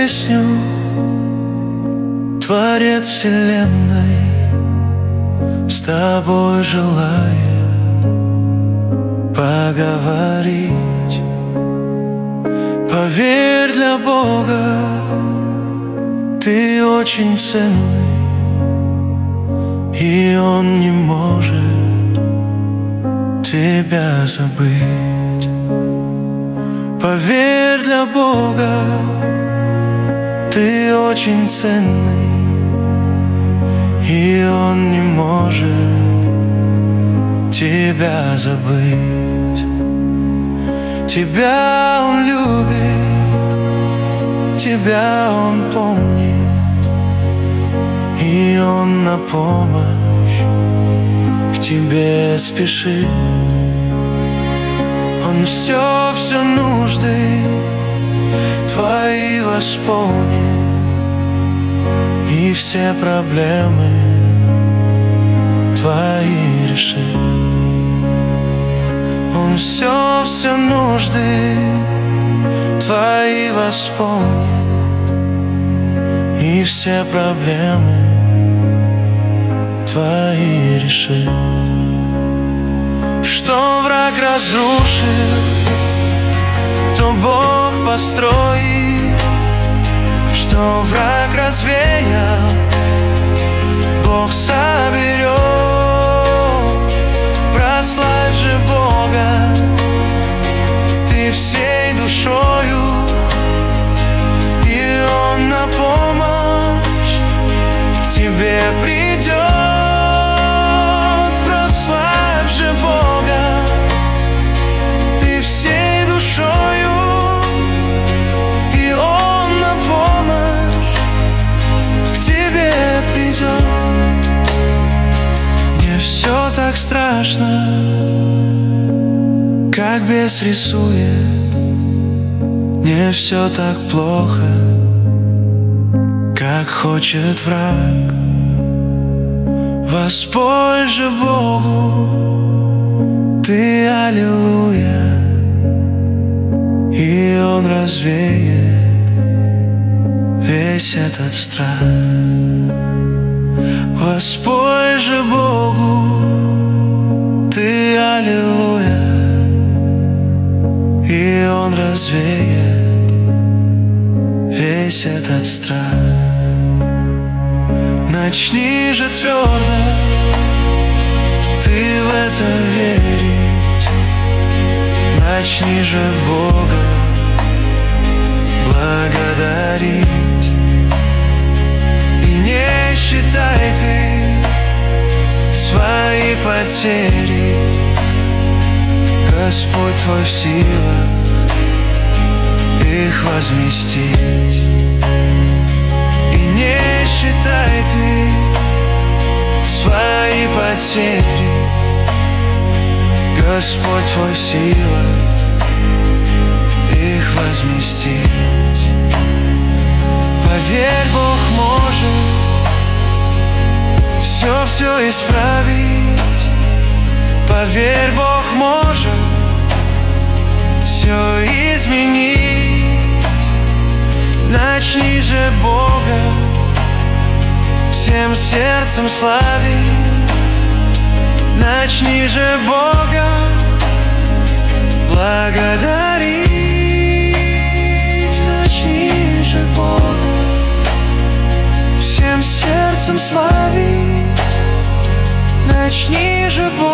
песню Творец вселенной с тобой желает поговорить. Поверь, для Бога ты очень ценный, и Он не может тебя забыть. Поверь, для Бога ты очень ценный, и Он не может тебя забыть. Тебя Он любит, тебя Он помнит, и Он на помощь к тебе спешит. Он все нужды твои восполнит, и все проблемы твои решит. Он все нужды твои восполнит, и все проблемы твои решит. Что враг разрушил, то Бог построит. Что враг развеял, Бог соберет. Прославь же Бога ты всей душою, и Он на помощь к тебе придет. Прославь же Бога ты всей душою, и Он на помощь к тебе придет. Не все так страшно, как бес рисует, не все так плохо, как хочет враг. Воспой же Богу ты, аллилуйя, и Он развеет весь этот страх. Воспой же Богу ты, аллилуйя, и Он развеет весь этот страх. Начни же твердо ты в это верить, начни же Бога благодарить. И не считай ты свои потери, Господь твой в силах их возместить. И не считай ты свои потери, Господь твой в силах их возместить. Поверь, Бог может все исправить. Поверь, Бог может все изменить. Начни же Бога всем сердцем славить. Начни же Бога благодарить. Начни же Бога всем сердцем славить. Начни же Бога